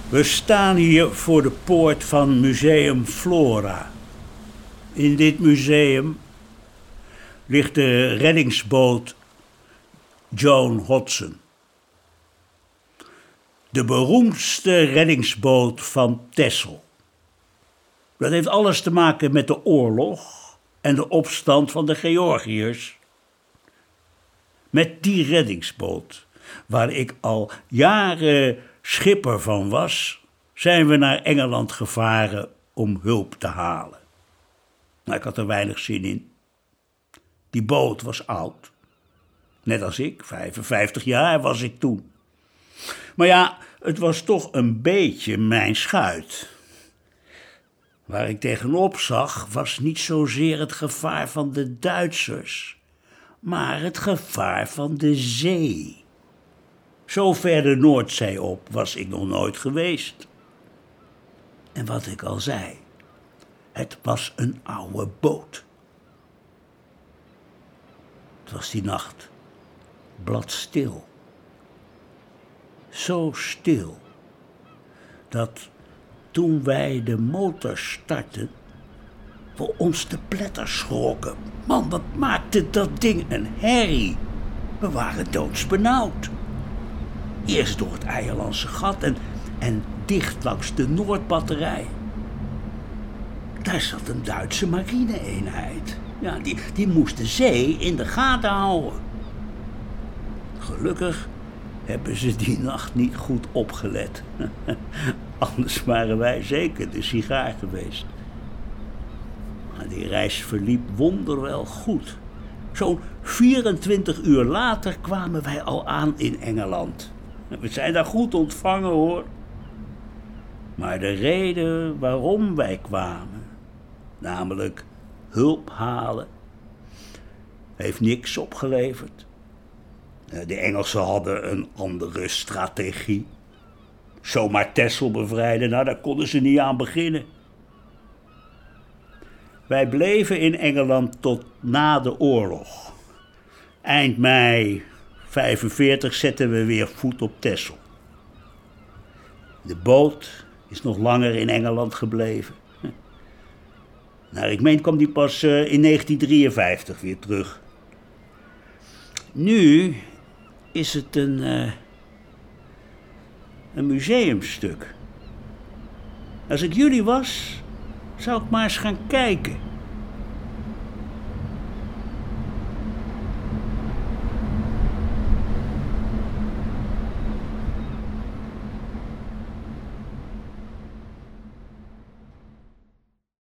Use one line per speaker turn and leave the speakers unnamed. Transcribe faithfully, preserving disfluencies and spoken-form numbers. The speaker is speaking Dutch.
We staan hier voor de poort van Museum Flora. In dit museum ligt de reddingsboot Joan Hodson. De beroemdste reddingsboot van Texel. Dat heeft alles te maken met de oorlog en de opstand van de Georgiërs. Met die reddingsboot, waar ik al jaren schipper van was, zijn we naar Engeland gevaren om hulp te halen. Maar ik had er weinig zin in. Die boot was oud. Net als ik, vijfenvijftig jaar was ik toen. Maar ja, het was toch een beetje mijn schuit. Waar ik tegenop zag, was niet zozeer het gevaar van de Duitsers, maar het gevaar van de zee. Zo ver de Noordzee op was ik nog nooit geweest. En wat ik al zei, het was een oude boot. Het was die nacht bladstil. Zo stil, dat toen wij de motor startten, we ons te pletter schrokken. Man, wat maakte dat ding een herrie. We waren doodsbenauwd. Eerst door het Eierlandse gat en, en dicht langs de Noordbatterij. Daar zat een Duitse marine-eenheid. Ja, die, die moest de zee in de gaten houden. Gelukkig hebben ze die nacht niet goed opgelet. Anders waren wij zeker de sigaar geweest. Maar die reis verliep wonderwel goed. Zo'n vierentwintig uur later kwamen wij al aan in Engeland. We zijn daar goed ontvangen, hoor. Maar de reden waarom wij kwamen, namelijk hulp halen, heeft niks opgeleverd. De Engelsen hadden een andere strategie. Zomaar Texel bevrijden, nou, daar konden ze niet aan beginnen. Wij bleven in Engeland tot na de oorlog. Eind mei vijfenveertig zetten we weer voet op Texel. De boot is nog langer in Engeland gebleven. Nou, ik meen kwam die pas uh, in negentien drieënvijftig weer terug. Nu is het een, uh, een museumstuk. Als ik jullie was, zou ik maar eens gaan kijken.